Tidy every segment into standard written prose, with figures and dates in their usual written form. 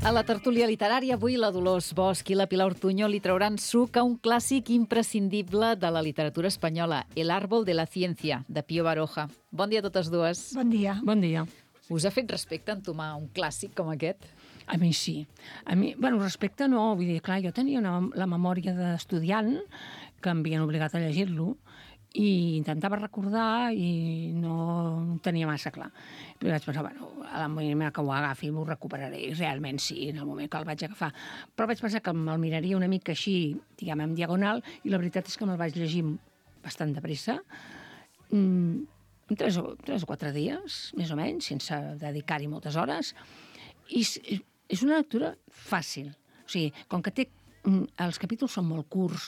A la tertúlia literària avui la Dolors Bosch i la Pilar Ortuño li trauran suc a un clàssic imprescindible de la literatura espanyola, El árbol de la ciencia, de Pío Baroja. Bon dia a totes dues. Bon dia. Bon dia. Us ha fet respecte entomar un clàssic com aquest? A mi sí. A mi, respecte no, vull dir, clar, jo tenia la memòria d'estudiant que em havien obligat a llegir-lo i intentava recordar i no tenia massa clar. Però vaig pensar, a la moment que ho agafi m'ho recuperaré, i realment sí, en el moment que el vaig agafar. Però vaig pensar que me'l miraria una mica així, diguem, en diagonal, i la veritat és que me'l vaig llegir bastant de pressa, en 3 o 4 dies, més o menys, sense dedicar-hi moltes hores, i és una lectura fàcil. O sigui, com que els capítols són molt curts,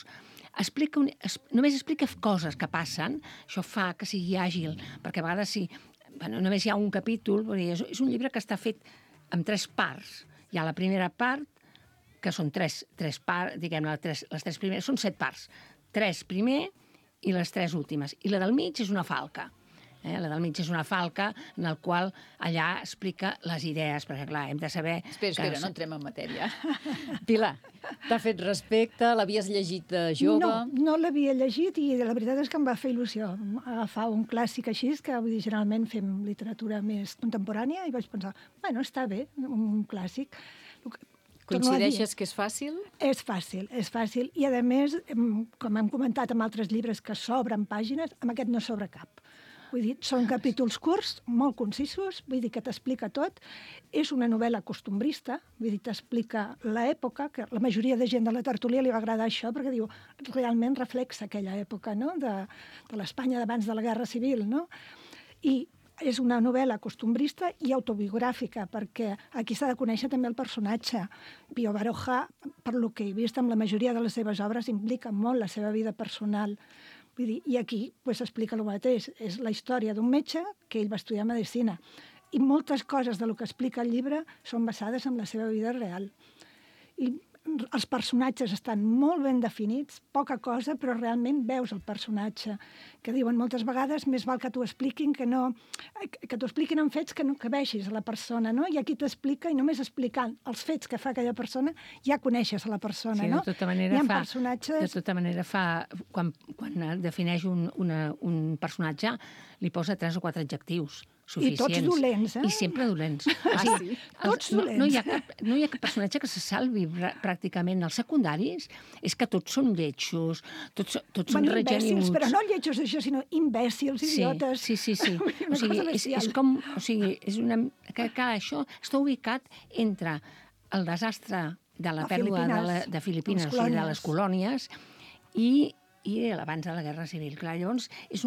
només explica coses que passen, això fa que sigui àgil, perquè a vegades només hi ha un capítol, és un llibre que està fet en 3 parts. Hi ha la primera part, que són 3 parts, diguem, les 3 primeres, són 7 parts. 3 primer i les 3 últimes. I la del mig és una falca. La del mig és una falca en el qual allà explica les idees, perquè clar, hem de saber... Espera, no entrem en matèria. Pilar, t'ha fet respecte? L'havies llegit de jove? No l'havia llegit i la veritat és que em va fer il·lusió agafar un clàssic així, que vull dir, generalment fem literatura més contemporània, i vaig pensar, està bé, un clàssic. Coincideixes que és fàcil? És fàcil. I, a més, com hem comentat amb altres llibres que s'obren pàgines, amb aquest no s'obre cap. Vull dir, són capítols curts, molt concisos, vull dir que t'explica tot. És una novel·la costumbrista, vull dir, t'explica l'època, que la majoria de gent de la tertúlia li va agradar això, perquè diu, realment reflexa aquella època, no?, de l'Espanya d'abans de la Guerra Civil, no? I és una novel·la costumbrista i autobiogràfica, perquè aquí s'ha de conèixer també el personatge. Pío Baroja, per lo que he vist amb la majoria de les seves obres, implica molt la seva vida personal. Vull dir, i aquí s'explica el mateix. És la història d'un metge que ell va estudiar medicina. I moltes coses del que explica el llibre són basades en la seva vida real. I els personatges estan molt ben definits, poca cosa, però realment veus el personatge, que diuen moltes vegades més val que t'ho expliquin que t'ho expliquin en fets que vegis a la persona, no? I aquí t'explica, i només explicant els fets que fa aquella persona, ja coneixes a la persona, no? Sí, de tota manera quan defineix un personatge, li posa 3 o 4 adjectius suficients. I tots dolents, I sempre dolents. Sí? Tots dolents. No hi ha cap personatge que se salvi pràcticament. Els secundaris és que tots són lletjos, tots són regeneruts. Però no lletjos això, sinó imbècils, idiotes. Sí. Això està ubicat entre el desastre de la pèrdua de Filipines, o sigui, de les colònies, i l'abans de la Guerra Civil. Clar, llavors, és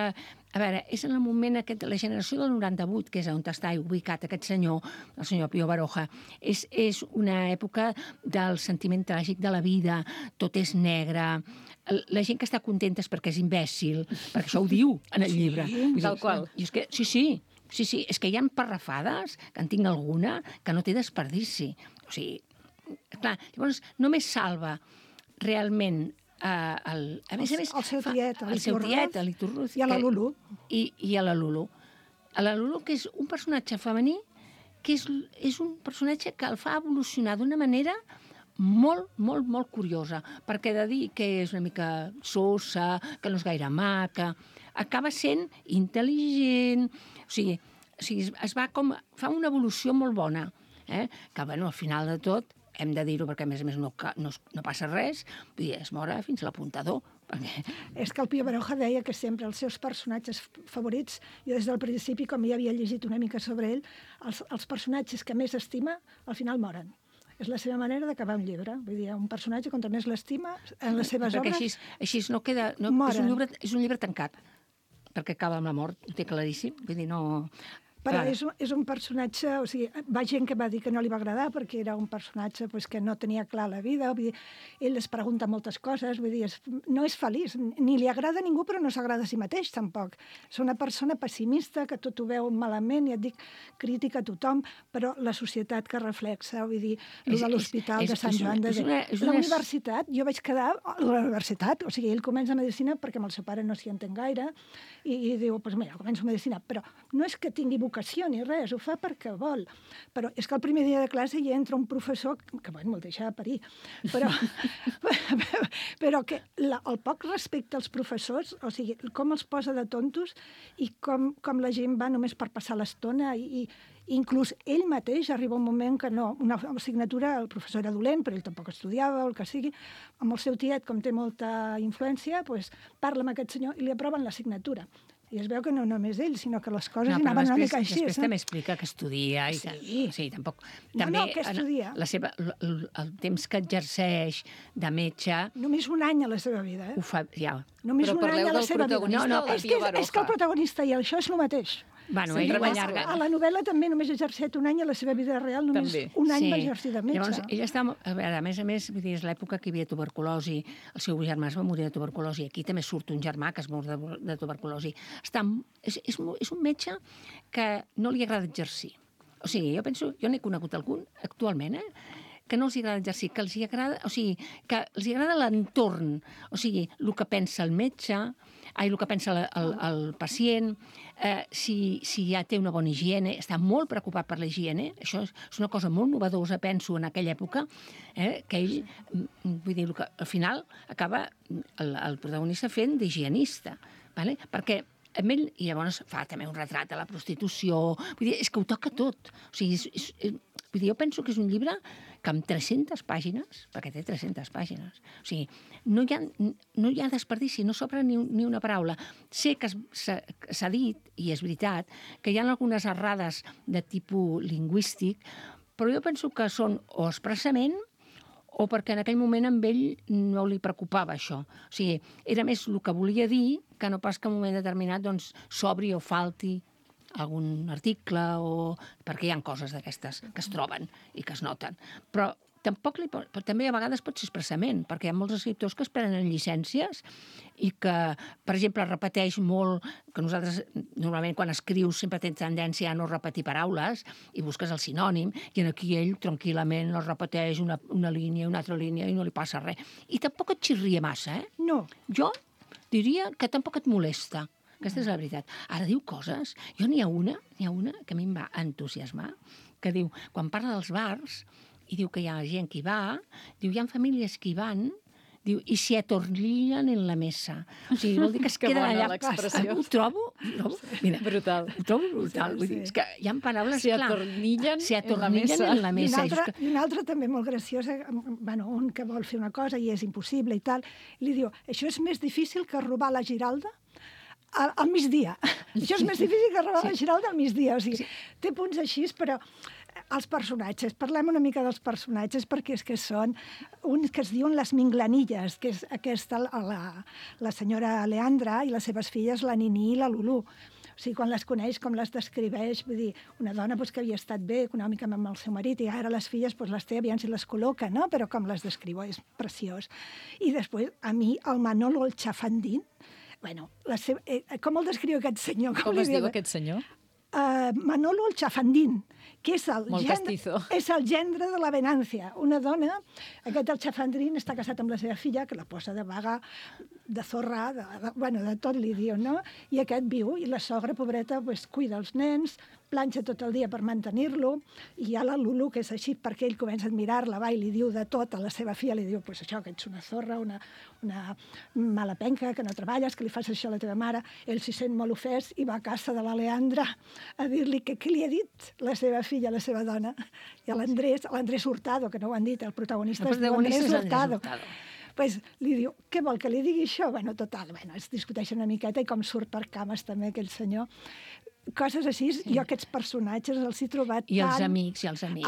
en el moment aquest, la generació del 98, que és on està ubicat aquest senyor, el senyor Pío Baroja, és una època del sentiment tràgic de la vida, tot és negre, la gent que està contenta és perquè és imbècil, perquè això ho diu en el llibre. Tal qual. Sí, és que hi ha parrafades, que en tinc alguna, que no té desperdici. O sigui, clar, llavors només salva realment el seu tiet, l'Iturruz, i a la Lulu. I a la Lulu. A la Lulu, que és un personatge femení, que és un personatge que el fa evolucionar d'una manera molt, molt, molt curiosa, perquè de dir que és una mica sosa, que no és gaire maca, acaba sent intel·ligent, o sigui, fa una evolució molt bona, que, al final de tot, hem de dir-ho perquè, a més no passa res, vull dir, es mora fins a l'apuntador. És que el Pío Baroja deia que sempre els seus personatges favorits, jo des del principi, com ja havia llegit una mica sobre ell, els personatges que més estima, al final moren. És la seva manera d'acabar un llibre. Vull dir, un personatge, contra més l'estima, en les seves obres... Perquè així no queda... És un llibre tancat, perquè acaba amb la mort, ho té claríssim. Vull dir, no... Però és un personatge, o sigui, va gent que va dir que no li va agradar perquè era un personatge que no tenia clar la vida, vull dir, ell es pregunta moltes coses, vull dir, no és feliç, ni li agrada a ningú però no s'agrada a si mateix tampoc. És una persona pessimista que tot ho veu malament, i et dic, crítica a tothom, però la societat que reflexa, vull dir, de l'Hospital de Sant Joan de Déu. La universitat, jo vaig quedar a la universitat, o sigui, ell comença medicina perquè amb el seu pare no s'hi entén gaire, i diu, doncs mira, començo medicina, però no és que tingui vocació vocació ni res, ho fa perquè vol. Però és que el primer dia de classe hi entra un professor que bueno, me'l deixa parir, però que el poc respecte als professors, o sigui, com els posa de tontos i com la gent va només per passar l'estona i inclús ell mateix arriba un moment que no, una assignatura, el professor era dolent, però ell tampoc estudiava, o el que sigui, amb el seu tiet, com té molta influència, doncs parla amb aquest senyor i li aproven l'assignatura. I es veu que no només ell, sinó que les coses anaven una mica així. Després també explica que estudia. Sí, tampoc... També que estudia. El temps que exerceix de metge... Només un any a la seva vida, Ho fa, ja. Només un any a la seva vida. És que el protagonista i això és el mateix. Bueno, ell ho allarga. A la novel·la també només ha exercit un any, a la seva vida real només un any va exercir de metge. Llavors, ella està... A més, vull dir, és l'època que hi havia tuberculosi, el seu germà es va morir de tuberculosi, aquí també surt un germà que es mor de tuberculosi. És un metge que no li agrada exercir. O sigui, jo n'he conegut algun, actualment, que no els agrada exercir, que els agrada, o sigui, que els agrada l'entorn, o sigui, el que pensa el metge, el que pensa el pacient, si ja té una bona higiene, està molt preocupat per la higiene, això és una cosa molt novedosa, penso, en aquella època, que ell, vull dir, que al final acaba el protagonista fent d'higienista, perquè amb ell, i llavors fa també un retrat de la prostitució, vull dir, és que ho toca tot, o sigui, vull dir, jo penso que és un llibre que amb 300 pàgines, perquè té 300 pàgines, o sigui, no hi ha desperdici, no s'obre ni una paraula. Sé que s'ha dit, i és veritat, que hi ha algunes errades de tipus lingüístic, però jo penso que són o expressament o perquè en aquell moment amb ell no li preocupava això. O sigui, era més el que volia dir que no pas que en un moment determinat doncs, s'obri o falti algun article, perquè hi ha coses d'aquestes que es troben i que es noten. Però també a vegades pot ser expressament, perquè hi ha molts escriptors que es prenen llicències i que, per exemple, repeteix molt, que nosaltres normalment quan escrius sempre tens tendència a no repetir paraules i busques el sinònim, i aquí ell tranquil·lament el repeteix una línia, una altra línia i no li passa res. I tampoc et xirria massa, No. Jo diria que tampoc et molesta. Aquesta és la veritat. Ara diu coses. Jo n'hi ha una que a mi em va entusiasmar, que diu, quan parla dels bars, i diu que hi ha gent que hi va, diu, hi ha famílies que hi van, diu, i s'hi atornillen en la mesa. O sigui, vol dir que es queden allà. Ho trobo, mira, brutal. Ho trobo brutal. Vull dir, és que hi ha paraules, s'hi atornillen en la mesa. I una altra també molt graciosa, un que vol fer una cosa i és impossible i tal, li diu, això és més difícil que robar la Giralda al migdia. Això és més difícil que robar la Giralda al migdia. O sigui, té punts així, però els personatges, parlem una mica dels personatges, perquè és que són uns que es diuen les Minglanilles, que és aquesta, la senyora Leandra i les seves filles, la Nini i la Lulú. O sigui, quan les coneix, com les descriveix, vull dir, una dona que havia estat bé econòmicament amb el seu marit i ara les filles les té, aviam si les col·loca, no? Però com les descriu, és preciós. I després, a mi, el Manolo el Chafandín, com el descriu aquest senyor? Com es diu aquest senyor? Manolo el Chafandín, que és el gendre de la Venància. Una dona, aquest el Chafandín està casat amb la seva filla, que la posa de vaga, de zorra, de tot li diu, no? I aquest viu, i la sogra, pobreta, cuida els nens, planxa tot el dia per mantenir-lo, i hi ha la Lulu, que és així, perquè ell comença a admirar-la, va, i li diu de tot a la seva filla, li diu, això, que ets una zorra, una mala penca, que no treballes, que li fas això a la teva mare. Ell s'hi sent molt ofès i va a casa de la Leandra a dir-li que què li ha dit la seva filla, la seva dona. I a l'Andrés Hurtado, que no ho han dit, el protagonista és Andrés Hurtado. Pues li diu, què vol que li digui això? Total, es discuteixen una miqueta i com surt per cames també aquell senyor. Coses així, jo aquests personatges els he trobat tant... I els amics.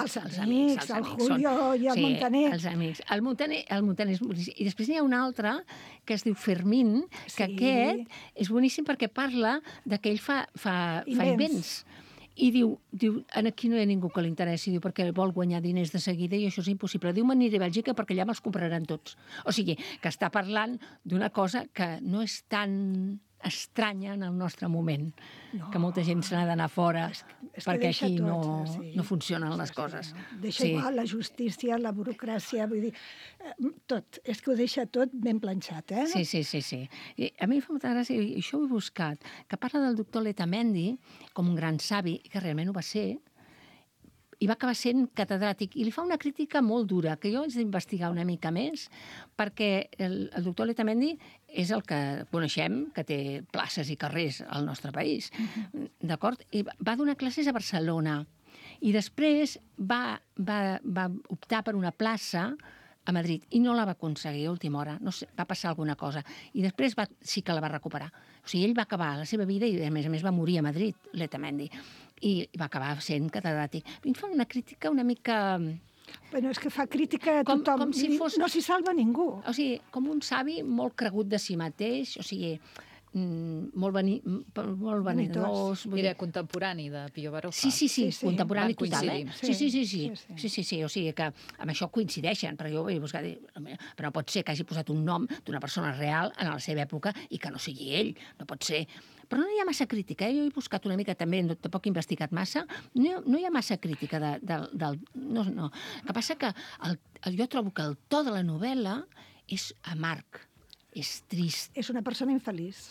El Julio i el Montaner. Els amics. El Montaner és boníssim. I després n'hi ha un altre que es diu Fermín, que aquest és boníssim perquè parla que ell fa invents. I diu, aquí no hi ha ningú que li interessi, diu, perquè vol guanyar diners de seguida i això és impossible. Diu, m'aniré a Bèlgica perquè allà me'ls compraran tots. O sigui, que està parlant d'una cosa que no és tan estranya en el nostre moment, que molta gent se n'ha d'anar fora. perquè aquí no funcionen les coses. Deixa igual la justícia, la burocràcia, vull dir, tot. És que ho deixa tot ben planxat, eh? Sí. I a mi em fa molta gràcia, i això ho he buscat, que parla del doctor Letamendi com un gran savi, que realment ho va ser, i va acabar sent catedràtic. I li fa una crítica molt dura, que jo haig d'investigar una mica més, perquè el doctor Letamendi és el que coneixem, que té places i carrers al nostre país, d'acord? I va donar classes a Barcelona. I després va optar per una plaça a Madrid i no la va aconseguir a última hora. No sé, va passar alguna cosa. I després sí que la va recuperar. O sigui, ell va acabar la seva vida i, a més va morir a Madrid, Letamendi. I va acabar sent catedràtic. Em fa una crítica una mica... Bueno, és que fa crítica a tothom. Com si fos... No s'hi salva ningú. O sigui, com un savi molt cregut de si mateix, o sigui, molt vanidós. Era contemporani de Pío Baroja. Sí, contemporani total, eh? Sí, o sigui que amb això coincideixen, però jo vaig buscar dir, però no pot ser que hagi posat un nom d'una persona real en la seva època i que no sigui ell, no pot ser. Però no hi ha massa crítica, jo he buscat una mica també, tampoc he investigat massa, no hi ha massa crítica no. El que passa que jo trobo que el to de la novel·la és amarg, és trist. És una persona infeliç.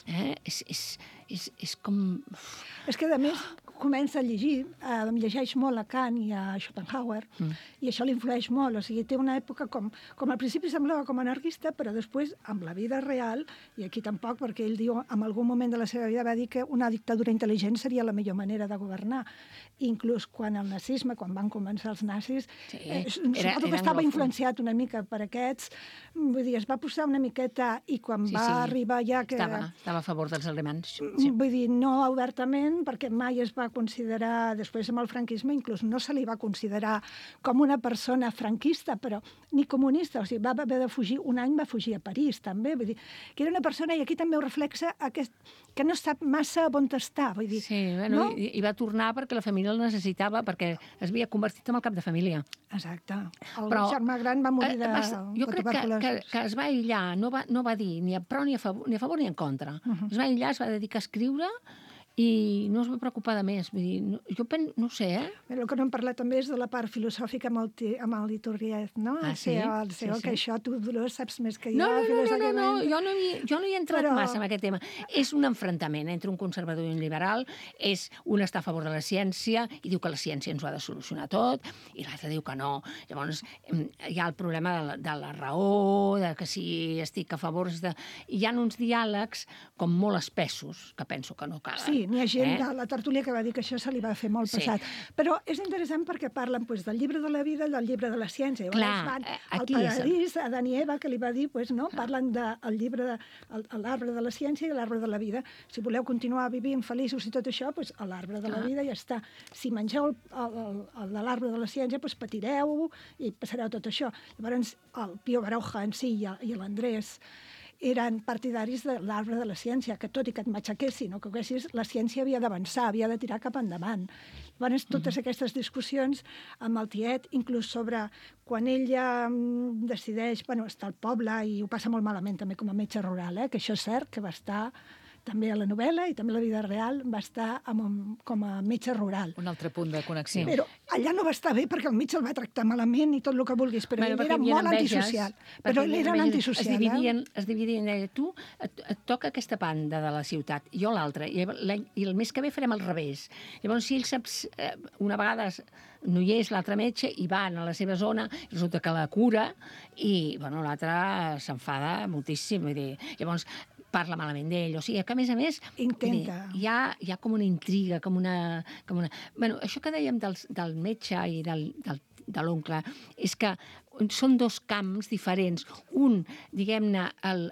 És com... És que, a més, comença a llegir, llegeix molt a Kant i a Schopenhauer, i això l'influeix molt. O sigui, té una època com al principi semblava com anarquista, però després, amb la vida real, i aquí tampoc, perquè ell diu, en algun moment de la seva vida va dir que una dictadura intel·ligent seria la millor manera de governar. Inclús quan el nazisme, quan van començar els nazis, suposo que estava influenciat una mica per aquests, vull dir, es va posar una miqueta, i quan va arribar ja que... Estava a favor dels alemans. Vull dir, no obertament, perquè mai es va considerar, després amb el franquisme, inclús no se li va considerar com una persona franquista, però ni comunista, o sigui, va haver de fugir, un any va fugir a París, també, vull dir, que era una persona, i aquí també ho reflexa, que no sap massa on està, vull dir. Sí, bueno, no? I va tornar perquè la família el necessitava, perquè es havia convertit en el cap de família. Exacte. El germà gran va morir de tuberculosi. Que es va aïllar, no va dir ni a pro ni a favor ni en contra. Es va aïllar, es va dedicar a escriure i no es va preocupar de més. Vull dir, jo no sé, eh? El que no hem parlat també és de la part filosòfica amb l'Iturriez, no? Sí. Que això tu, Dolors, saps més que jo. No, jo no hi he entrat massa en aquest tema. És un enfrontament entre un conservador i un liberal, un està a favor de la ciència i diu que la ciència ens ho ha de solucionar tot, i l'altre diu que no. Llavors, hi ha el problema de la raó, de que si estic a favor... Hi ha uns diàlegs com molt espessos, que penso que no calen. Sí, n'hi ha gent de la tertúlia que va dir que això se li va fer molt pesat. Però és interessant perquè parlen del llibre de la vida i del llibre de la ciència. Clar, al paradís, a Adán i Eva, que li va dir, parlen del llibre, l'arbre de la ciència i l'arbre de la vida. Si voleu continuar vivint feliços i tot això, a l'arbre de la vida ja està. Si mengeu el de l'arbre de la ciència, patireu i passareu tot això. Llavors, el Pío Baroja en si i l'Andrés eren partidaris de l'arbre de la ciència, que tot i que et matxaquessin o que haguessis, la ciència havia d'avançar, havia de tirar cap endavant. Llavors, totes aquestes discussions amb el tiet, inclús sobre quan ella decideix, està al poble i ho passa molt malament també com a metge rural, que això és cert, que va estar també a la novel·la i també a la vida real va estar com a metge rural. Un altre punt de connexió. Però allà no va estar bé perquè el metge el va tractar malament i tot el que vulguis, però ell era molt antisocial. Però ell era un antisocial. Es dividien, tu et toca aquesta banda de la ciutat, jo l'altra, i el mes que ve farem al revés. Llavors, si ell saps, una vegada no hi és l'altre metge i van a la seva zona, resulta que la cura i l'altre s'enfada moltíssim. Llavors, parla malament d'ell, o sigui, que a més... Intenta. Hi ha com una intriga, com una... Bueno, això que dèiem del metge i de l'oncle, és que són dos camps diferents. Un, diguem-ne,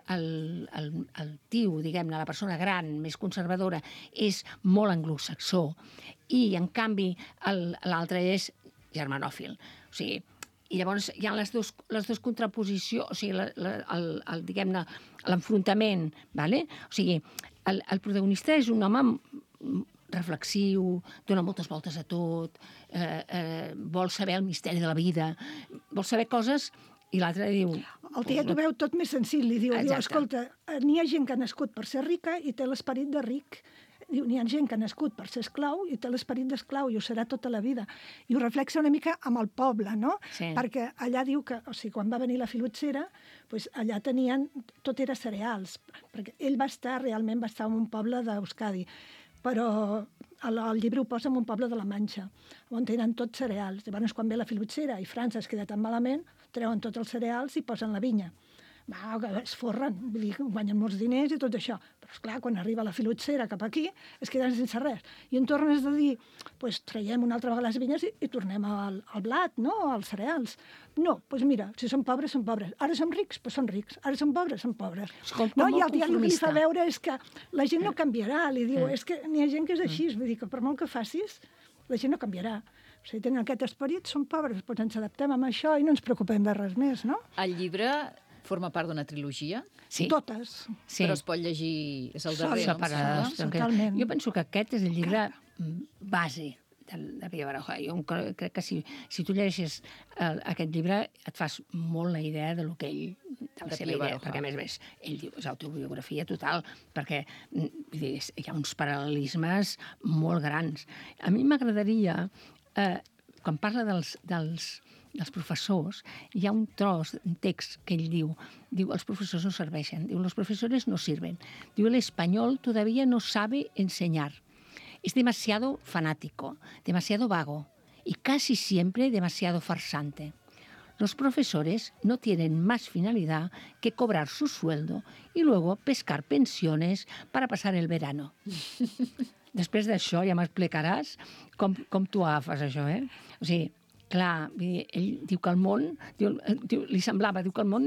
el tio, diguem-ne, la persona gran, més conservadora, és molt anglosaxó, i, en canvi, l'altre és germanòfil. O sigui, i llavors hi ha les dues contraposicions, o sigui, diguem-ne, l'enfrontament, ¿vale? O sigui, el protagonista és un home reflexiu, dona moltes voltes a tot, vol saber el misteri de la vida, vol saber coses, i l'altre diu... El tiet ho veu tot més senzill, li diu, escolta, n'hi ha gent que ha nascut per ser rica i té l'esperit de ric. Diu, n'hi ha gent que ha nascut per ser esclau i té l'esperit d'esclau i ho serà tota la vida. I ho reflexa una mica amb el poble, no? Sí. Perquè allà diu que, o sigui, quan va venir la filoxera, doncs allà tenien, tot era cereals, perquè ell va estar en un poble d'Euskadi, però el llibre ho posa en un poble de la Manxa, on tenen tots cereals. Llavors, quan ve la filoxera i França es queda tan malament, treuen tots els cereals i posen la vinya. Es forren, vull dir, guanyen molts diners i tot això. Però, esclar, quan arriba la filoxera cap aquí, es queden sense res. I en tornes de dir, doncs traiem una altra vegada les vinyes i tornem al blat, no?, als cereals. No, doncs mira, si són pobres, són pobres. Ara som rics, doncs són rics. Ara són pobres, són pobres. No, I el diari li fa veure és que la gent no canviarà. Li diu, és que n'hi ha gent que és així. Vull dir que per molt que facis, la gent no canviarà. O sigui, tenen aquest esperit, són pobres, doncs ens adaptem a això i no ens preocupem de res més, no? El llibre forma part d'una trilogia? Sí. Totes. Sí. Però es pot llegir... És el darrer, no? Separades. Totalment. Jo penso que aquest és el llibre base de Pío Baroja. Jo crec que si tu llegeixes aquest llibre et fas molt la idea de lo que ell, de la seva idea, perquè a més ell diu, és autobiografia total, perquè vull dir, hi ha uns paral·lelismes molt grans. A mi m'agradaria, quan parla dels professors, hi ha un tros, un text que ell diu, els professors no serveixen, diu, los profesores no sirven, diu, el español todavía no sabe enseñar, es demasiado fanático, demasiado vago y casi siempre demasiado farsante. Los profesores no tienen más finalidad que cobrar su sueldo y luego pescar pensiones para pasar el verano. Després d'això ja m'explicaràs com tu agafes això, eh? O sigui, clar, ell diu que el món li semblava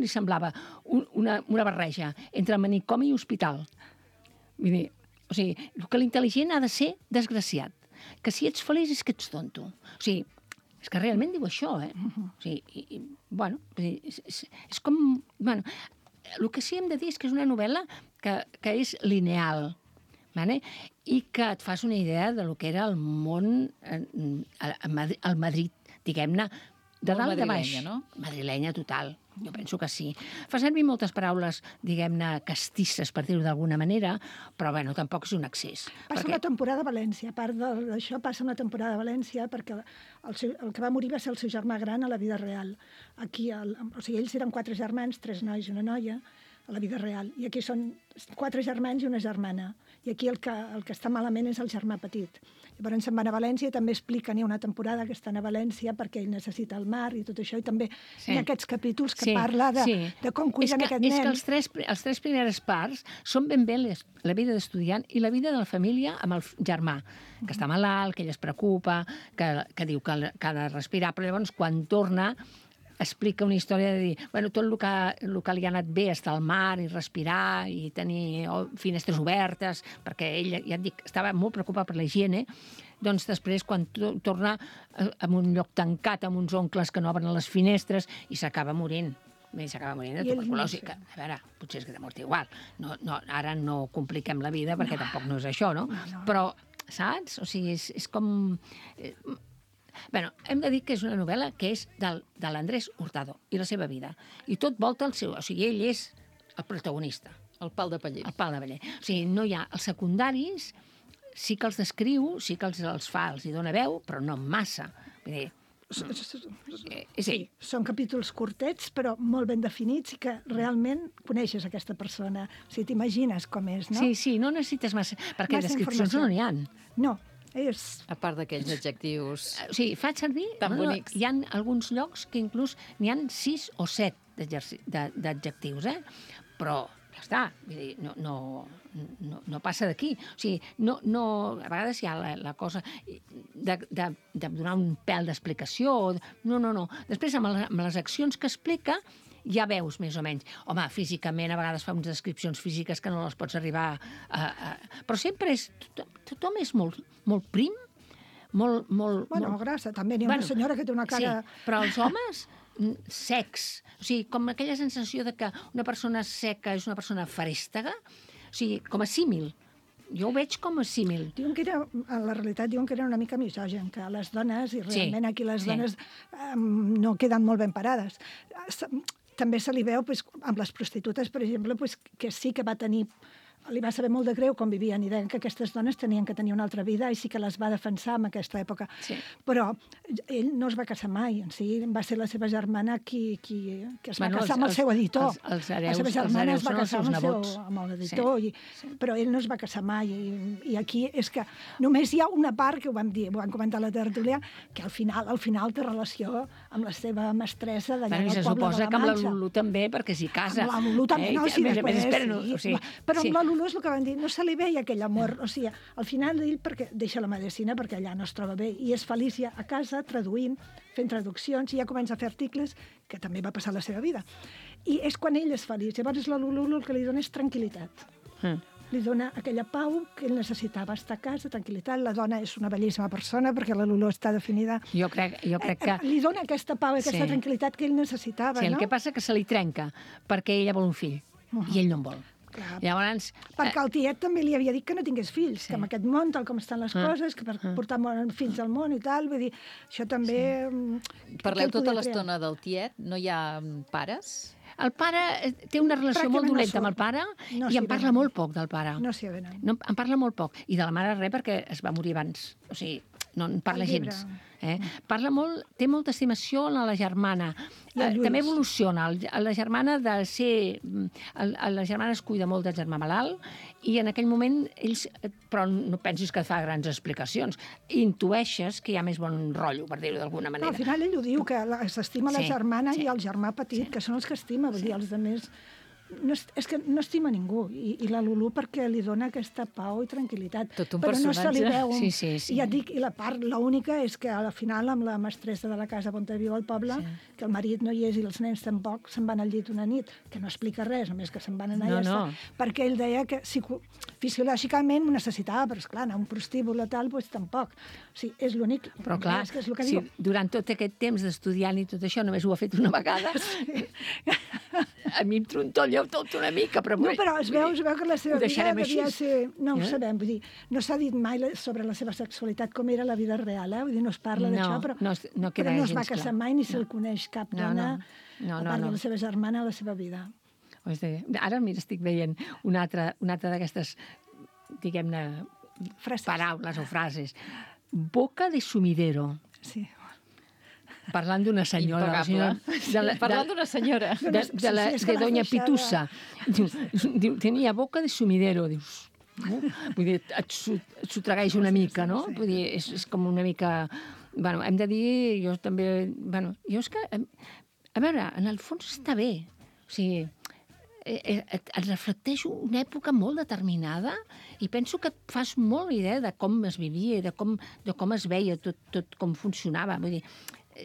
una barreja entre manicomi i hospital. Vull dir, o sigui, que l'intel·ligent ha de ser desgraciat, que si ets feliç és que ets tonto. O sigui, és que realment diu això, eh? O sigui, bueno, és com... Bueno, el que sí hem de dir és que és una novel·la que és lineal, vale? I que et fas una idea de lo que era el món al Madrid, diguem-ne, de dalt de baix. Madrilenya, no? Madrilenya total, jo penso que sí. Fa servir moltes paraules, diguem-ne, castisses, per dir-ho d'alguna manera, però, bueno, tampoc és un excés. Passa una temporada a València. A part d'això, passa una temporada a València perquè el que va morir va ser el seu germà gran a la vida real. Aquí, o sigui, ells eren 4 germans, 3 nois i una noia, a la vida real. I aquí són 4 germans i una germana. I aquí el que està malament és el germà petit. Llavors se'n van a València i també expliquen, hi ha una temporada que estan a València perquè ell necessita el mar i tot això, i també hi ha aquests capítols que parla de com cuiden aquest nen. És que els tres primeres parts són ben bé la vida d'estudiant i la vida de la família amb el germà, que està malalt, que ell es preocupa, que diu que ha de respirar, però llavors quan torna explica una història de dir, bueno, tot el que li ha anat bé està al mar i respirar i tenir finestres obertes, perquè ell, ja et dic, estava molt preocupat per la higiene, doncs després quan torna en un lloc tancat amb uns oncles que no obren les finestres i s'acaba morint. S'acaba morint de tuberculosi. A veure, potser és que t'ha mort igual. Ara no compliquem la vida perquè tampoc no és això, no? Però, saps? O sigui, és com... Bueno, hem de dir que és una novel·la que és de l'Andrés Hurtado i la seva vida. I tot volta al seu... O sigui, ell és el protagonista. El pal de paller. El pal de paller. O sigui, no hi ha... Els secundaris sí que els descriu, sí que els fa, els hi dona veu, però no massa. Vull dir, sí, són capítols curtets, però molt ben definits i que realment coneixes aquesta persona. O sigui, t'imagines com és, no? Sí, no necessites massa... Perquè descripcions no n'hi ha. No. A part d'aquells adjectius... O sigui, faig servir... Tan bonics. Hi ha alguns llocs que inclús n'hi ha 6 o 7 d'adjectius, eh? Però ja està, vull dir, no passa d'aquí. O sigui, a vegades hi ha la cosa de donar un pèl d'explicació. No. Després, amb les accions que explica, ja veus més o menys. Home, físicament, a vegades fa unes descripcions físiques que no les pots arribar a... Però sempre és... Tothom és molt prim, molt... Bueno, grassa, també n'hi ha una senyora que té una cara... Sí, però els homes... secs, o sigui, com aquella sensació de que una persona seca és una persona farèstega, o sigui, com a símil. Jo ho veig com a símil. Diuen que en la realitat diuen que era una mica misògin, que les dones, i realment aquí les dones no queden molt ben parades. També se li veu amb les prostitutes, per exemple, que sí que va tenir li va saber molt de greu com vivien i deien que aquestes dones tenien que tenir una altra vida i sí que les va defensar en aquesta època. Sí. Però ell no es va casar mai, en si va ser la seva germana qui es va casar amb el seu editor. La seva germana es va casar amb l'editor, però ell no es va casar mai. I aquí és que només hi ha una part, que ho vam comentar a la tertúlia, que al final té relació amb la seva mestressa d'allà del poble de la Manxa. Se suposa que amb la Lulú també, perquè s'hi casa. Amb la Lulú també, no? Sí, però amb la Lulú és el que van dir, no se li veia aquell amor. O sigui, al final ell deixa la medicina perquè allà no es troba bé i és feliç ja a casa, traduint, fent traduccions, i ja comença a fer articles, que també va passar la seva vida. I és quan ell és feliç. Llavors la Lulú el que li dona és tranquil·litat. Li dona aquella pau que ell necessitava, estar a casa, tranquil·litat. La dona és una bellíssima persona perquè la Lulú està definida... Jo crec que... Li dona aquesta pau, aquesta tranquil·litat que ell necessitava, no? Sí, el que passa que se li trenca, perquè ella vol un fill, i ell no en vol. Clar. Llavors, perquè el tiet també li havia dit que no tingués fills, que en aquest món, tal com estan les coses, que per portar fills al món i tal, vull dir, això també... Parleu tota l'estona del tiet, no hi ha pares? El pare té una relació molt dolenta amb el pare i en parla molt poc del pare. No s'hi avenen. En parla molt poc. I de la mare res, perquè es va morir abans. O sigui, no en parla gens. Parla molt, té molta estimació a la germana. També evoluciona. La germana es cuida molt del germà malalt i en aquell moment ells... Però no pensis que fa grans explicacions. Intueixes que hi ha més bon rotllo, per dir-ho d'alguna manera. Al final ell ho diu, que s'estima la germana i el germà petit, que són els que estima. Vull dir, els altres... És que no estima ningú, i la Lulú perquè li dona aquesta pau i tranquil·litat. Tot un però personatge. No se li veu. Sí. I ja et dic, i la part, l'única és que al final, amb la mestressa de la casa on viu el poble, que el marit no hi és i els nens tampoc, se'n van al llit una nit, que no explica res, només que se'n van anar i ja està. Perquè ell deia que fisiològicament ho necessitava, però esclar, anar a un prostíbul o tal, doncs tampoc. O sigui, és l'únic. Però clar, durant tot aquest temps d'estudiant i tot això, només ho ha fet una vegada. A mi em trontolla tot una mica, però... No, però es veu que la seva vida devia ser... No ho sabem, vull dir, no s'ha dit mai sobre la seva sexualitat com era la vida real, vull dir, no es parla d'això, però no es va casar mai ni se'l coneix cap dona, a part de la seva germana, a la seva vida. Ara, mira, estic veient una altra d'aquestes, diguem-ne, paraules o frases. Boca de sumidero. Sí. Parlant d'una senyora. Parlant d'una senyora. De doña Pitusa. Diu, tenia boca de sumidero. Dius, vull dir, et sotragueix una mica, no? Vull dir, és com una mica... Bueno, hem de dir, jo també... Bueno, jo és que... A veure, en el fons està bé. O sigui, et reflecteix una època molt determinada i penso que et fas molt idea de com es vivia, de com es veia tot com funcionava. Vull dir,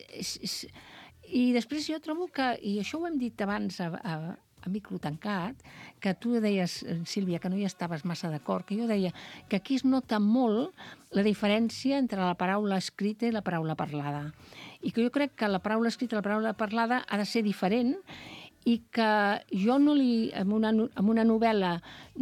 i després jo trobo que, i això ho hem dit abans a micro tancat, que tu deies, Sílvia, que no hi estaves massa d'acord, que jo deia que aquí es nota molt la diferència entre la paraula escrita i la paraula parlada. I que jo crec que la paraula escrita i la paraula parlada ha de ser diferent i que jo en una novel·la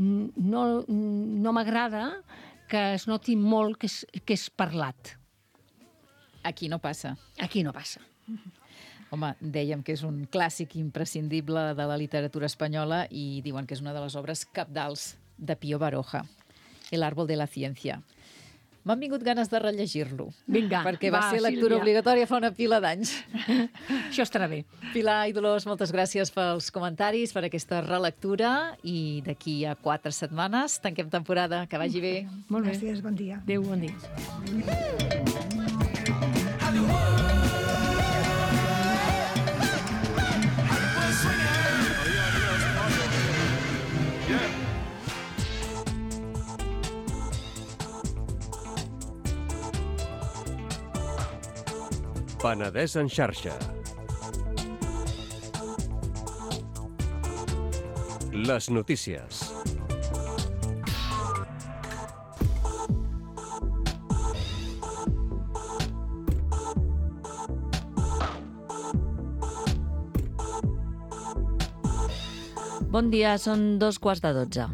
no m'agrada que es noti molt que és parlat. Aquí no passa. Aquí no passa. Home, dèiem que és un clàssic imprescindible de la literatura espanyola i diuen que és una de les obres cabdals de Pío Baroja, El árbol de la ciencia. M'han vingut ganes de rellegir-lo. Vinga, perquè va ser lectura obligatòria fa una pila d'anys. Això estarà bé. Pilar i Dolors, moltes gràcies pels comentaris, per aquesta relectura, i d'aquí a 4 setmanes tanquem temporada. Que vagi bé. Molt bé. Gràcies, bon dia. Adéu, bon dia. Penedès en xarxa. Les notícies. Bon dia, són 2:15.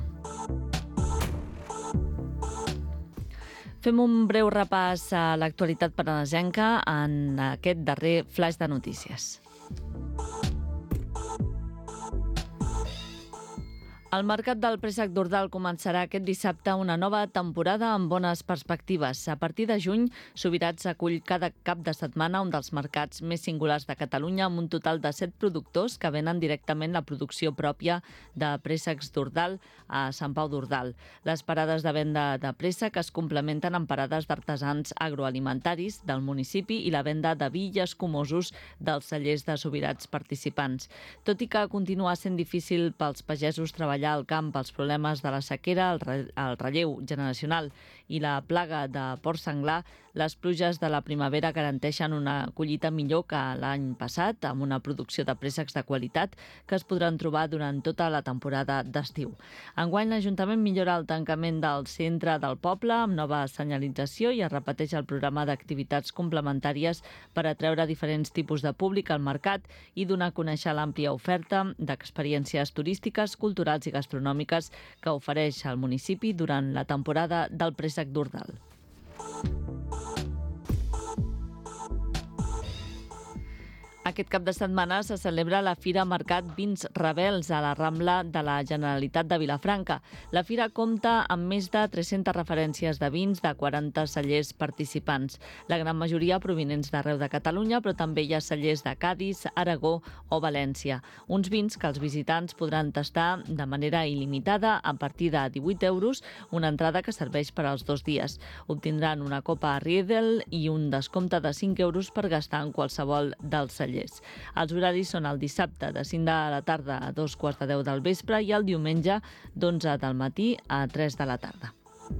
Fem un breu repàs a l'actualitat penedesenca en aquest darrer flaix de notícies. El mercat del préssec d'Ordal començarà aquest dissabte una nova temporada amb bones perspectives. A partir de juny, Subirats acull cada cap de setmana un dels mercats més singulars de Catalunya amb un total de 7 productors que venen directament la producció pròpia de préssecs d'Ordal a Sant Pau d'Ordal. Les parades de venda de préssec es complementen amb parades d'artesans agroalimentaris del municipi i la venda de vi i escumosos dels cellers de Subirats participants. Tot i que continua sent difícil pels pagesos treballar al camp pels problemes de la sequera, el relleu generacional i la plaga de porc senglar, les pluges de la primavera garanteixen una collita millor que l'any passat, amb una producció de préssecs de qualitat que es podran trobar durant tota la temporada d'estiu. Enguany, l'Ajuntament millora el tancament del centre del poble amb nova senyalització i es repeteix el programa d'activitats complementàries per atreure diferents tipus de públic al mercat i donar a conèixer l'àmplia oferta d'experiències turístiques, culturals i gastronòmiques que ofereix el municipi durant la temporada del préssec d'Ordal. Aquest cap de setmana se celebra la Fira Mercat Vins Rebels a la Rambla de la Generalitat de Vilafranca. La fira compta amb més de 300 referències de vins de 40 cellers participants, la gran majoria provinents d'arreu de Catalunya, però també hi ha cellers de Cadis, Aragó o València. Uns vins que els visitants podran tastar de manera il·limitada a partir de 18 euros, una entrada que serveix per als 2 dies. Obtindran una copa Riedel i un descompte de 5 euros per gastar en qualsevol dels cellers. Els horaris són el dissabte de 5 de la tarda a 2:45 del vespre i el diumenge d'11 del matí a 3 de la tarda.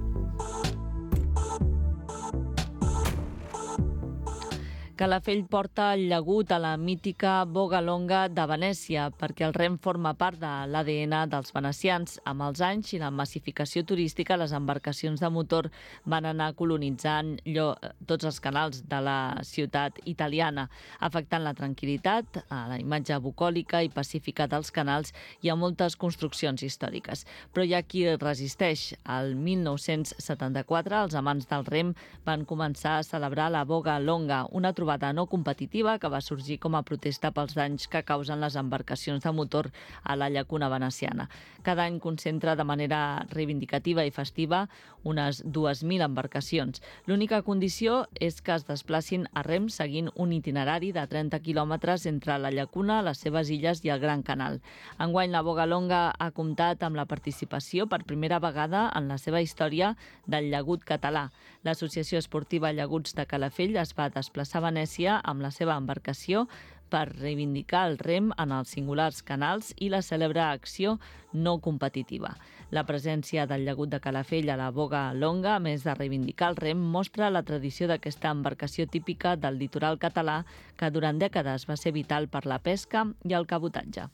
Calafell porta el llagut a la mítica Boga Longa de Venècia perquè el rem forma part de l'ADN dels venecians. Amb els anys i la massificació turística, les embarcacions de motor van anar colonitzant tots els canals de la ciutat italiana, afectant la tranquil·litat, a la imatge bucòlica i pacífica dels canals i a moltes construccions històriques. Però hi ha qui resisteix. El 1974, els amants del rem van començar a celebrar la Boga Longa, una trobada no competitiva que va sorgir com a protesta pels danys que causen les embarcacions de motor a la llacuna veneciana. Cada any concentra de manera reivindicativa i festiva unes 2.000 embarcacions. L'única condició és que es desplacin a rem seguint un itinerari de 30 quilòmetres entre la llacuna, les seves illes i el Gran Canal. Enguany, la Boga Longa ha comptat amb la participació per primera vegada en la seva història del llagut català. L'Associació Esportiva Llaguts de Calafell es va desplaçar a Venècia amb la seva embarcació per reivindicar el rem en els singulars canals i la cèlebre acció no competitiva. La presència del llagut de Calafell a la Boga Longa, a més de reivindicar el rem, mostra la tradició d'aquesta embarcació típica del litoral català que durant dècades va ser vital per la pesca i el cabotatge.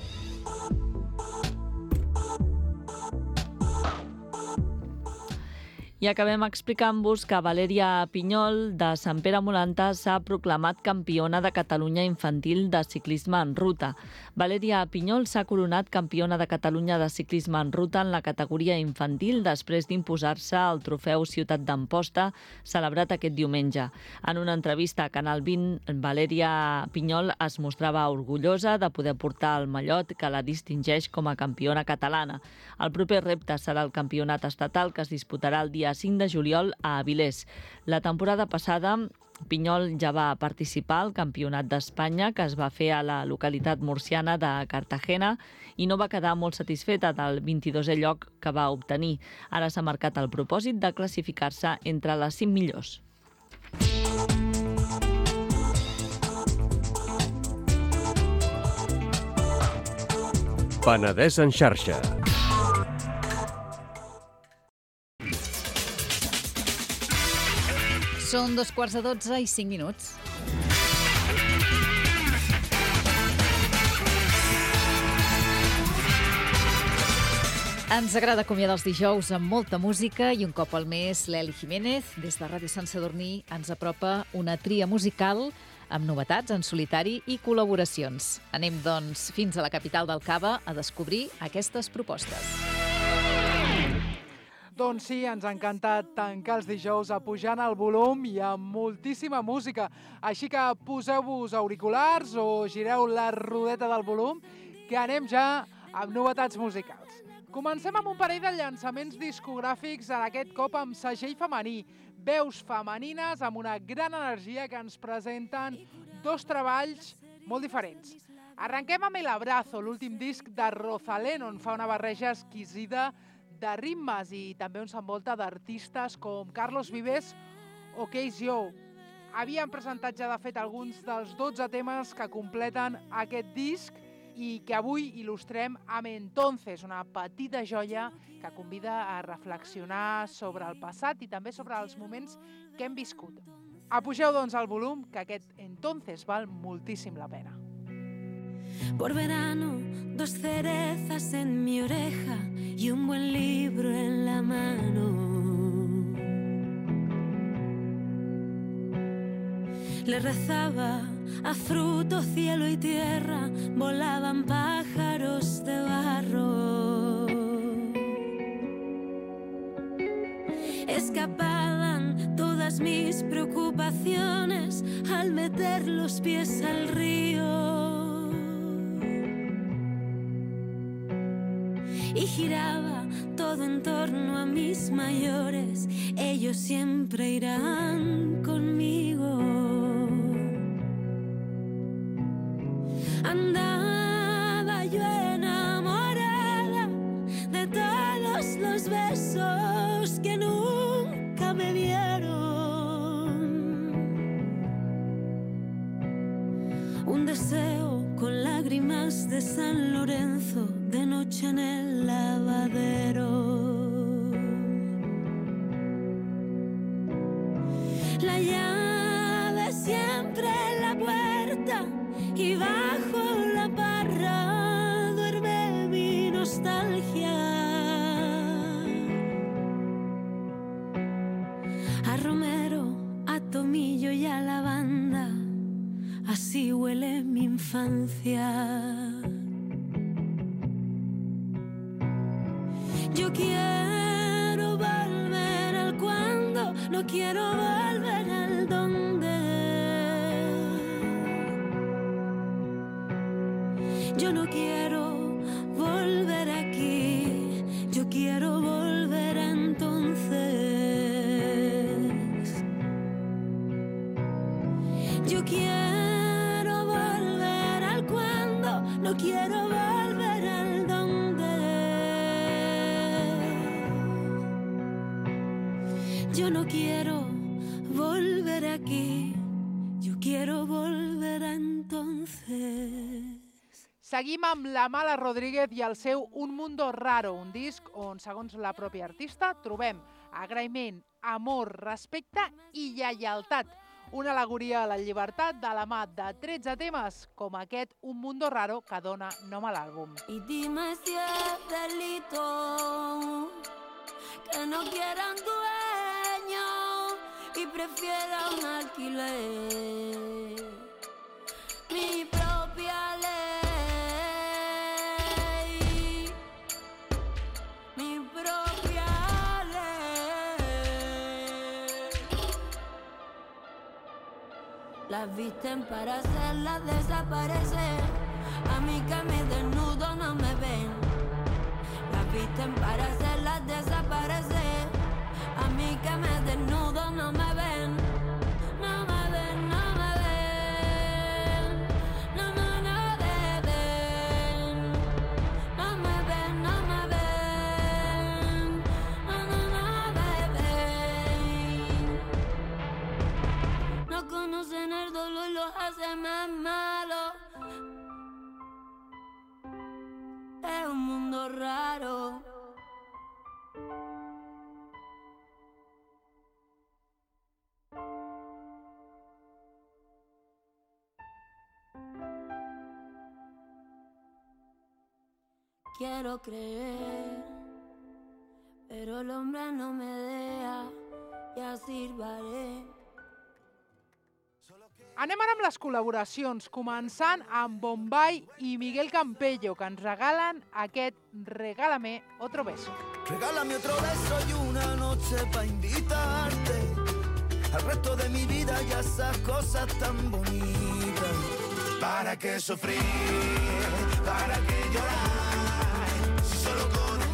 I acabem explicant-vos que Valèria Pinyol, de Sant Pere Molanta, s'ha proclamat campiona de Catalunya infantil de ciclisme en ruta. Valèria Pinyol s'ha coronat campiona de Catalunya de ciclisme en ruta en la categoria infantil després d'imposar-se el trofeu Ciutat d'Amposta, celebrat aquest diumenge. En una entrevista a Canal 20, Valèria Pinyol es mostrava orgullosa de poder portar el mallot que la distingeix com a campiona catalana. El proper repte serà el campionat estatal que es disputarà el dia 5 de juliol a Avilés. La temporada passada, Pinyol ja va participar al Campionat d'Espanya que es va fer a la localitat murciana de Cartagena i no va quedar molt satisfeta del 22è lloc que va obtenir. Ara s'ha marcat el propòsit de classificar-se entre les 5 millors. Penedès en xarxa. Són 12:15 i 5 minuts. Ens agrada acomiadar els dijous amb molta música i un cop al mes l'Eli Jiménez, des de Ràdio Sant Sadurní, ens apropa una tria musical amb novetats en solitari i col·laboracions. Anem, doncs, fins a la capital del Cava a descobrir aquestes propostes. Doncs sí, ens ha encantat tancar els dijous apujant el volum i amb moltíssima música. Així que poseu-vos auriculars o gireu la rodeta del volum, que anem ja amb novetats musicals. Comencem amb un parell de llançaments discogràfics, en aquest cop amb segell femení. Veus femenines amb una gran energia que ens presenten dos treballs molt diferents. Arrenquem amb El Abrazo, l'últim disc de Rosalén, on fa una barreja exquisida de ritmes i també on s'envolta d'artistes com Carlos Vives o Keys Joe. Havien presentat ja de fet alguns dels 12 temes que completen aquest disc i que avui il·lustrem amb Entonces, una petita joia que convida a reflexionar sobre el passat i també sobre els moments que hem viscut. Apugeu, doncs, el volum, que aquest Entonces val moltíssim la pena. Por verano, 2 cerezas en mi oreja y un buen libro en la mano. Le rezaba a fruto, cielo y tierra, volaban pájaros de barro. Escapaban todas mis preocupaciones al meter los pies al río. Y giraba todo en torno a mis mayores, ellos siempre irán conmigo. Andaba yo enamorada de todos los besos que nunca me dieron. Un deseo con lágrimas de San Lorenzo, de noche en el lavadero. La llave siempre en la puerta y bajo la parra duerme mi nostalgia. A romero, a tomillo y a lavanda, así huele mi infancia. Yo quiero volver al cuando, no quiero volver al dónde. Yo no quiero volver aquí, yo quiero volver a entonces. Yo quiero volver al cuando, no quiero volver al dónde. Yo no quiero volver aquí, yo quiero volver a entonces. Seguim amb la Mala Rodríguez i el seu Un Mundo Raro, un disc on, segons la pròpia artista, trobem agraïment, amor, respecte i lleialtat. Una al·legoria a la llibertat de la mà de 13 temes, com aquest Un Mundo Raro, que dona nom a l'àlbum. Y dime si es delito que no quieran dueño y prefieran un alquiler. Mi propia ley. Las visten para hacerlas desaparecer. A mí que me desnudo no me ven. Las visten para hacerlas desaparecer. A mí que me desnudo no me ven. No me ven, no me ven. No, no, no me ven. No me ven, no me ven. No, no, no me ven. No conocen el dolor, los hace más malos. Es un mundo raro. Quiero creer, pero el hombre no me deja, ya sirvaré. Anem ara amb les col·laboracions, començant amb Bombay i Miguel Campello, que ens regalen aquest Regálame otro beso. Regálame otro beso y una noche para invitarte al resto de mi vida y a esas cosas tan bonitas. ¿Para qué sufrir? ¿Para qué llorar? Si solo con un beso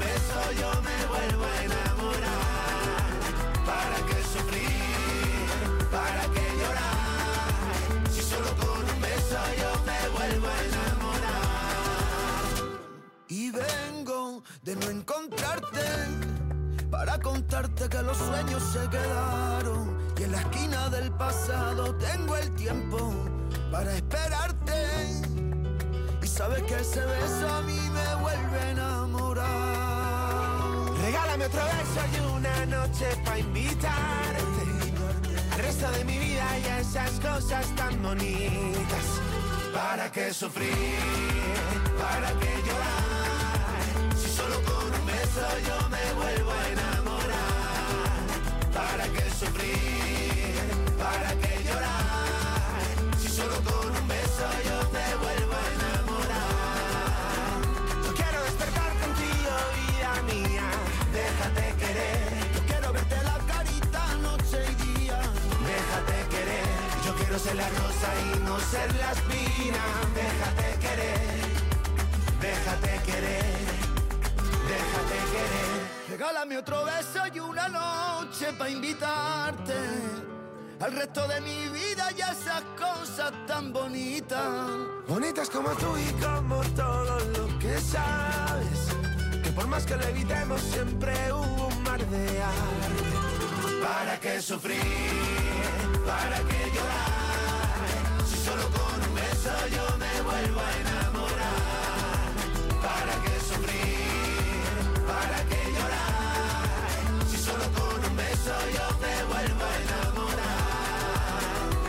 yo me vuelvo a enamorar. ¿Para qué sufrir? ¿Para qué llorar? Si solo con un beso yo me vuelvo a enamorar. Y vengo de no encontrarte para contarte que los sueños se quedaron y en la esquina del pasado tengo el tiempo para esperarte. Y sabes que ese beso a mí me vuelve a enamorar. Regálame otro beso y una noche pa' invitarte al resto de mi vida y a esas cosas tan bonitas. ¿Para qué sufrir? ¿Para qué llorar? Si solo con un beso yo me vuelvo a enamorar. ¿Para qué sufrir? ¿Para qué llorar? Si solo con un beso yo me vuelvo a enamorar. Yo quiero despertar contigo, vida mía. Déjate querer. Yo quiero verte la carita noche y día. Déjate querer. Yo quiero ser la rosa y no ser la espina. Déjate querer. Déjate querer. Déjate querer. Regálame otro beso y una noche pa' invitarte al resto de mi vida y a esas cosas tan bonitas. Bonitas como tú y como todo lo que sabes, que por más que lo evitemos siempre hubo un mar de arte. ¿Para qué sufrir? ¿Para qué llorar? Si solo con un beso yo me vuelvo a enamorar. ¿Para qué sufrir? ¿Para qué llorar? Si solo con un beso yo me vuelvo a enamorar.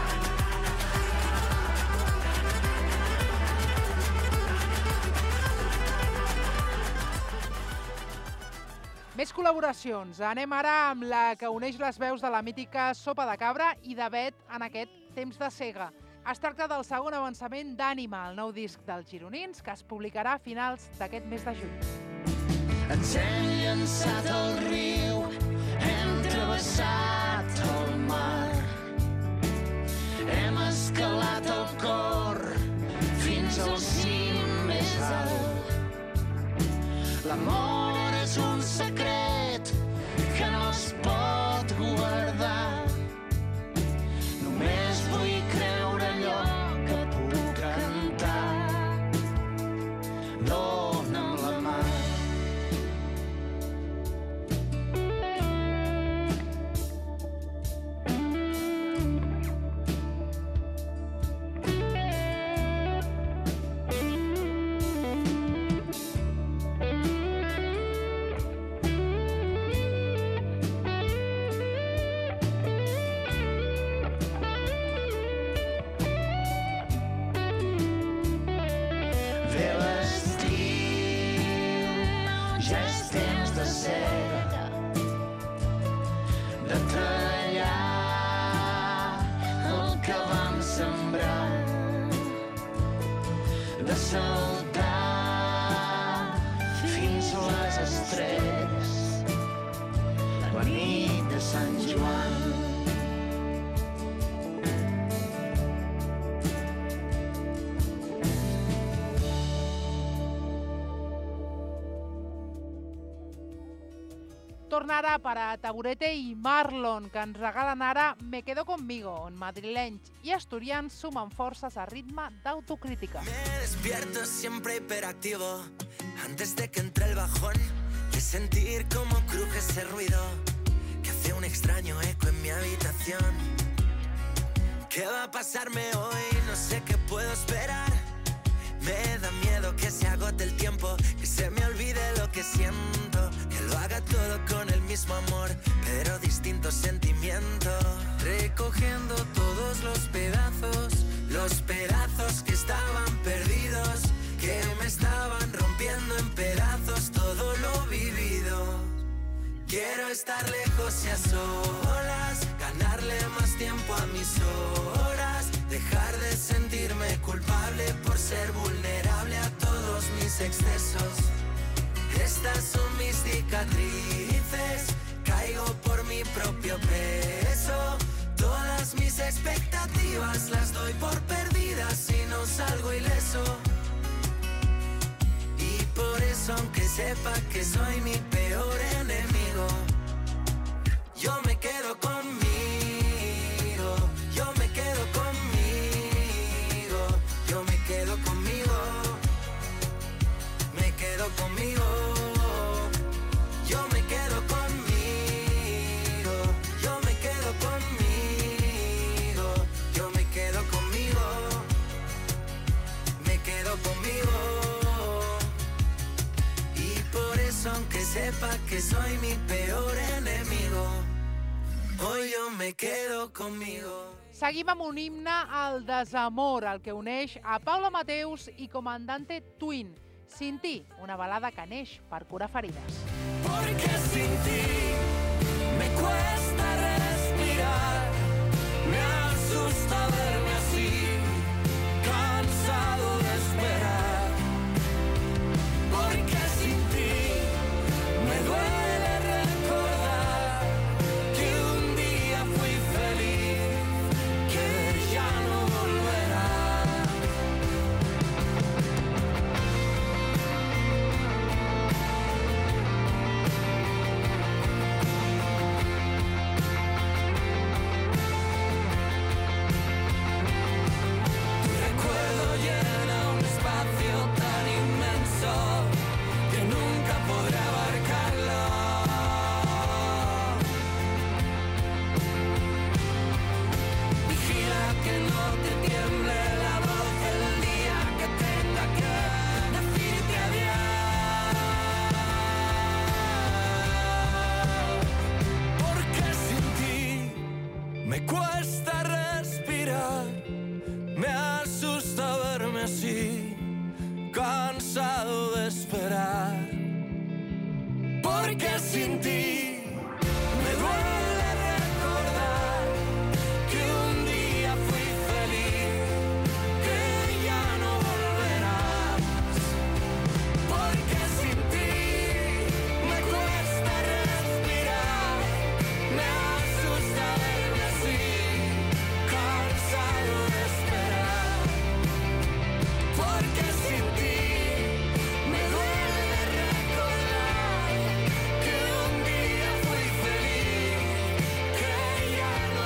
Més col·laboracions. Anem ara amb la que uneix les veus de la mítica Sopa de Cabra i de Bet en aquest Temps de Cega. Es tracta del segon avançament d'Ànima, el nou disc dels gironins, que es publicarà a finals d'aquest mes de juny. Ens hem llançat al riu, hem travessat el mar, hem escalat el cor fins al cim més alt. L'amor és un secret que no es pot guardar. Només vull creure allò que puc cantar. Dóna'm la mà. Torna ara per a Taburete i Marlon, que ens regalen ara Me quedo conmigo, on madrilenys i asturians sumen forces a ritme d'autocrítica. Me despierto siempre hiperactivo, antes de que entre el bajón, de sentir cómo cruje ese ruido, que hace un extraño eco en mi habitación. ¿Qué va a pasarme hoy? No sé qué puedo esperar. Me da miedo que se agote el tiempo, que se me olvide lo que siento, que lo haga todo con el mismo amor, pero distintos sentimientos. Recogiendo todos los pedazos que estaban perdidos, que me estaban rompiendo en pedazos todo lo vivido. Quiero estar lejos y a solas, ganarle más tiempo a mis horas, dejar de sentirme culpable por ser vulnerable a todos mis excesos. Estas son mis cicatrices, caigo por mi propio peso. Todas mis expectativas las doy por perdidas y no salgo ileso. Y por eso, aunque sepa que soy mi peor peor enemigo. Yo me quedo conmigo, yo me quedo conmigo, yo me quedo conmigo, me quedo conmigo, yo me quedo conmigo, yo me quedo conmigo, yo me quedo conmigo, me quedo conmigo. Y por eso, aunque sepa que soy mi peor enemigo, hoy yo me quedo conmigo. Seguim amb un himne al desamor, el que uneix a Paula Mateus i Comandante Twin. Sin ti, una balada que neix per curar ferides. Porque sin ti me cuesta respirar, me asusta verme así, cansado de esperar. Porque sin ti me duele recordar que un día fui feliz, que ya no volverá. Tu recuerdo llena un espacio tan inmenso que nunca podré abarcarlo. Vigila que no te tiemble la voz el día que tenga que decirte adiós. Porque sin ti me cuesta respirar, me asusta verme así, cansado de esperar. Porque sin ti me duele recordar que un día fui feliz, que ya no volverás. Porque sin ti me cuesta respirar, me asusta verme así, cansado de esperar. Porque sin ti me duele recordar que un día fui feliz, que ya no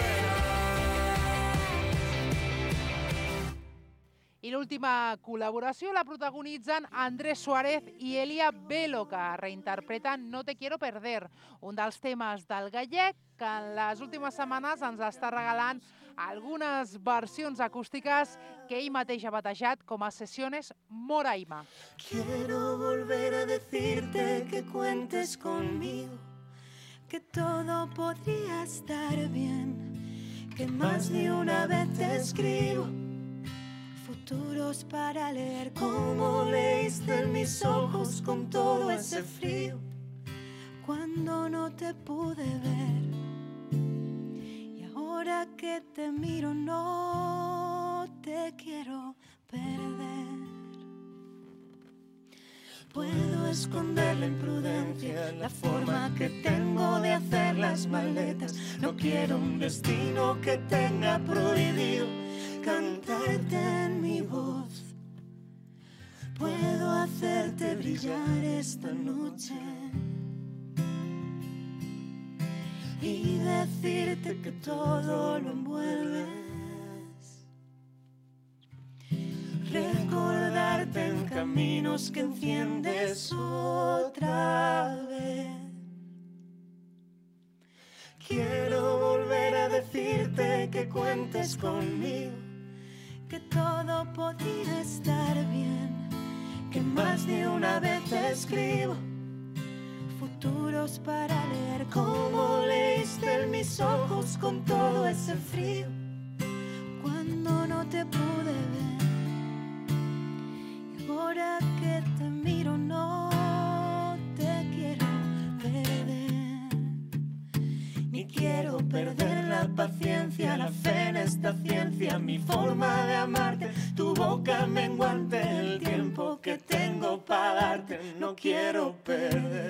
volverás. I l'última col·laboració la protagonitzen Andrés Suárez i Elia Belo, que reinterpreten No te quiero perder, un dels temes del gallec que en les últimes setmanes ens està regalant algunes versions acústiques que ell mateix ha batejat com a Sesiones Moraima. Quiero volver a decirte que cuentes conmigo, que todo podría estar bien, que más de una vez te escribo futuros para leer como leíste en mis ojos con todo ese frío cuando no te pude ver. Y ahora que te miro no te quiero perder. Puedo esconder la imprudencia, la forma que tengo de hacer las maletas. No quiero un destino que tenga prohibido cantarte en mi voz. Puedo hacerte brillar esta noche y decirte que todo lo envuelves. Recordarte en caminos que enciendes otra vez. Quiero volver a decirte que cuentes conmigo, que todo podría estar bien, que más de una vez te escribo futuros para leer como leíste en mis ojos con todo ese frío cuando no te pude ver. Y ahora que te miro no te quiero perder, ni quiero perder la paciencia, la fe en esta ciencia, mi forma de amarte, tu boca menguante, el tiempo que tengo para darte, no quiero perder.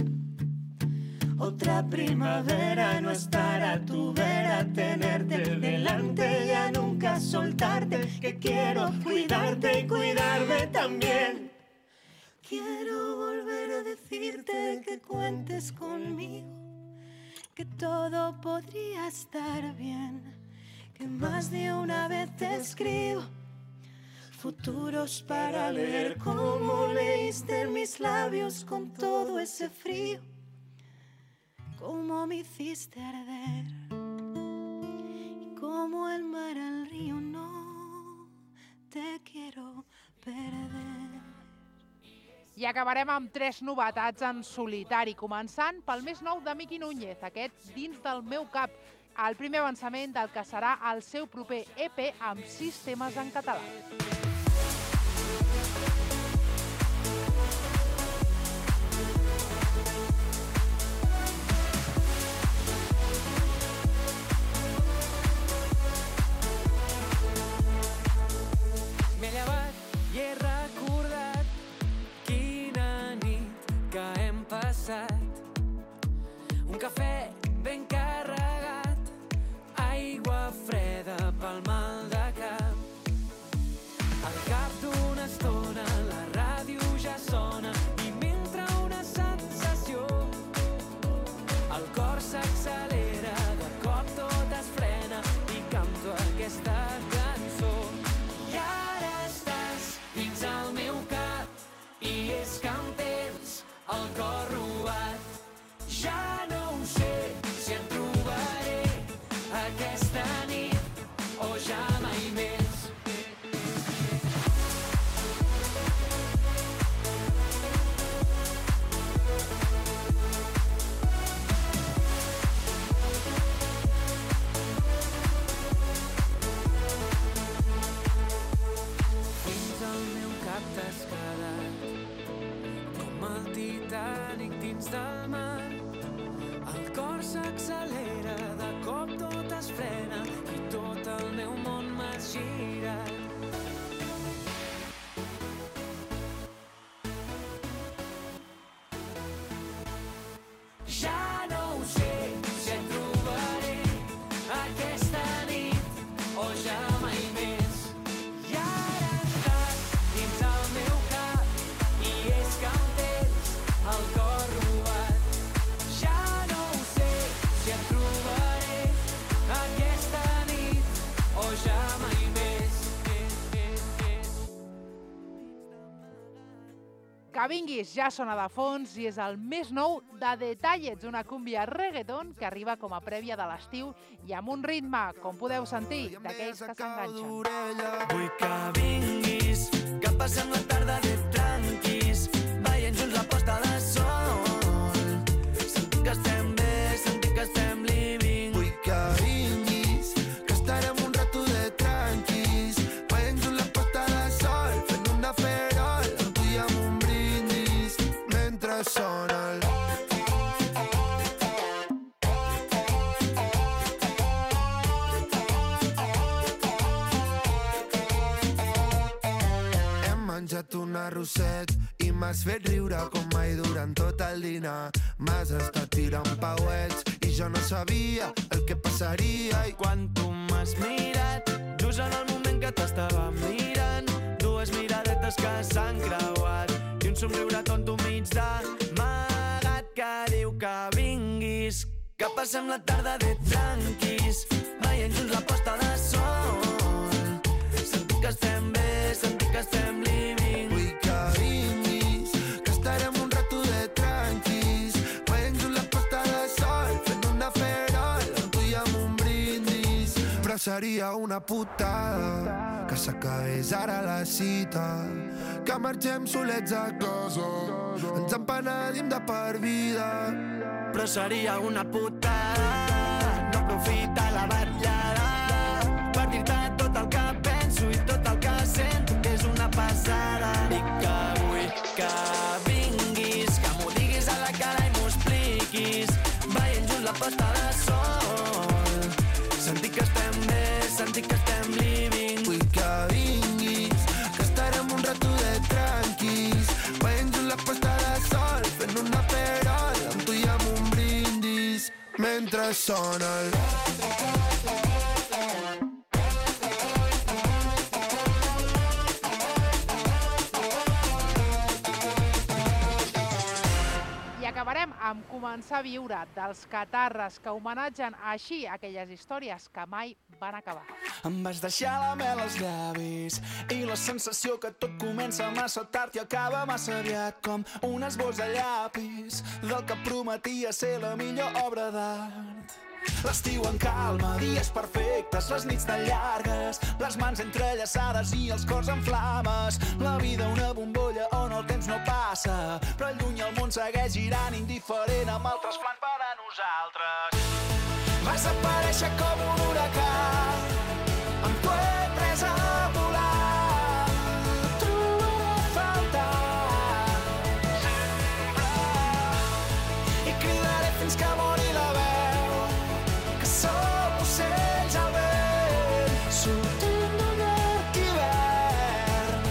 Otra primavera, no estar a tu vera, tenerte delante, ya nunca soltarte, que quiero cuidarte y cuidarme también. Quiero volver a decirte que cuentes conmigo, que todo podría estar bien, que más de una vez te escribo futuros para leer cómo leíste en mis labios con todo ese frío, cómo me hiciste arder y cómo el mar al río. No te quiero perder. I acabarem amb 3 novetats en solitari, començant pel més nou de Miqui Núñez, aquest Dins del meu cap, el primer avançament del que serà el seu proper EP amb 6 temes en català. M'he llevat i he recordat quina nit que hem passat. Un cafè ben carregat, aigua freda pel mal de cap. Al cap d'una estona la ràdio ja sona i m'entra una sensació. El cor s'accelera, de cop tot es frena i canto aquesta cançó. I ara estàs dins el meu cap i és que em tens el cor robat. Ja no ho sé si em trobaré aquesta nit o ja mai més. Dins el meu cap t'has quedat com el Titanic dins del mar. El cor s'accelera, de cop tot es frena i tot el meu món m'ha girat. Ja no ho sé si et trobaré aquesta nit o ja mai més. I ara estàs dins el meu cap i és que em tens el cor robat. Ja no ho sé si et trobaré aquesta nit o ja mai més. Que vinguis ja sona de fons i és el més nou de Detallets, una cúmbia reggaeton que arriba com a prèvia de l'estiu i amb un ritme, com podeu sentir, d'aquells que s'enganxen. Vull que vinguis, que passem la tarda de tranquis, veient junts la posta de sol. Sentir que estem bé, sentir que estem living. Vull que vinguis, que estarem un rato de tranquis, veient junts la posta de sol, fent un aferol, amb tu i amb un brindis, mentre sona el... menjat un arrosset i m'has fet riure com mai durant tot el dinar. M'has estat tirant pauets i jo no sabia el que passaria. I quan tu m'has mirat, just en el moment que t'estava mirant, dues miradetes que s'han creuat i un somriure tonto mig d'amagat que diu que vinguis, que passem la tarda de tranquis, veient junts la posta de sol. Sentir que estem bé, sentir que estem living. Vull que vinguis, que estarem un rato de tranquis, veient junts la posta de sol, fent un aferol, amb tu i amb un brindis. Però seria una putada que s'acabés ara la cita, que marxem solets a casa, ens empenedim de per vida. Però seria una putada no aprofitar la vetllada per dir-te tot el que penso i tot el que sento, que és una passada. I que vull que vinguis, que m'ho diguis a la cara i m'ho expliquis, veient junts la posta de sol. Sentir que estem bé, sentir que estem living. Vull que vinguis, que estarem un rato de tranquis, veient junts la posta de sol, fent un aperol, amb tu i amb un brindis, mentre sona el... acabarem amb Començar a viure, dels Catarres, que homenatgen així aquelles històries que mai van acabar. Em vas deixar la mel als llavis i la sensació que tot comença massa tard i acaba massa aviat, com un esbós de llapis del que prometia ser la millor obra d'art. L'estiu en calma, dies perfectes, les nits tan llargues, les mans entrellaçades i els cors en flames. La vida una bombolla on el temps no passa, però lluny el món segueix girant indiferent amb altres plans per a nosaltres. Vas aparèixer com un huracà, amb tu he pres a volar. Trobaré a faltar sempre i cridaré fins que mori la veu, que som ocells al vent, sortint d'un llarg hivern.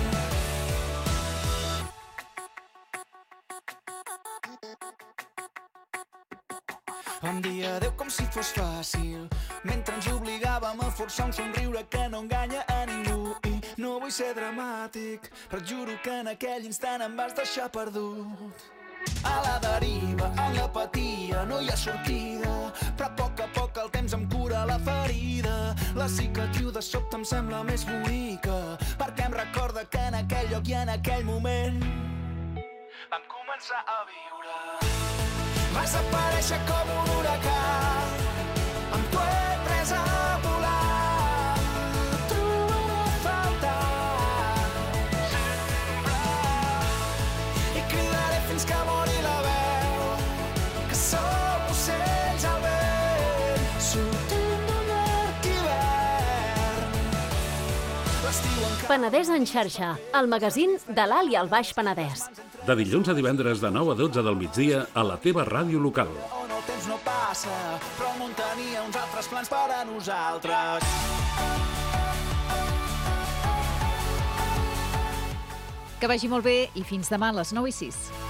Bon dia, adéu, com si fos fàcil, mentre ens obligàvem a forçar un somriure que no enganya a ningú. I no vull ser dramàtic, però et juro que en aquell instant em vas deixar perdut. A la deriva, en l'apatia, no hi ha sortida, però a poc el temps em cura la ferida. La cicatriu de sobte em sembla més bonica, perquè em recorda que en aquell lloc i en aquell moment vam començar a viure. Vas aparèixer com un huracà, amb tu he pres a volar. Trobaré a faltar sempre i cridaré fins que mori la veu, que som ocells al vent, sortint d'un llarg hivern. Penedès en xarxa, el magazín de l'Alt i el Baix Penedès. De dilluns a divendres de 9 a 12 del migdia a la teva ràdio local. On el temps no passa, però el món tenia uns altres plans per a nosaltres. Que vagi molt bé i fins demà a les 9:06.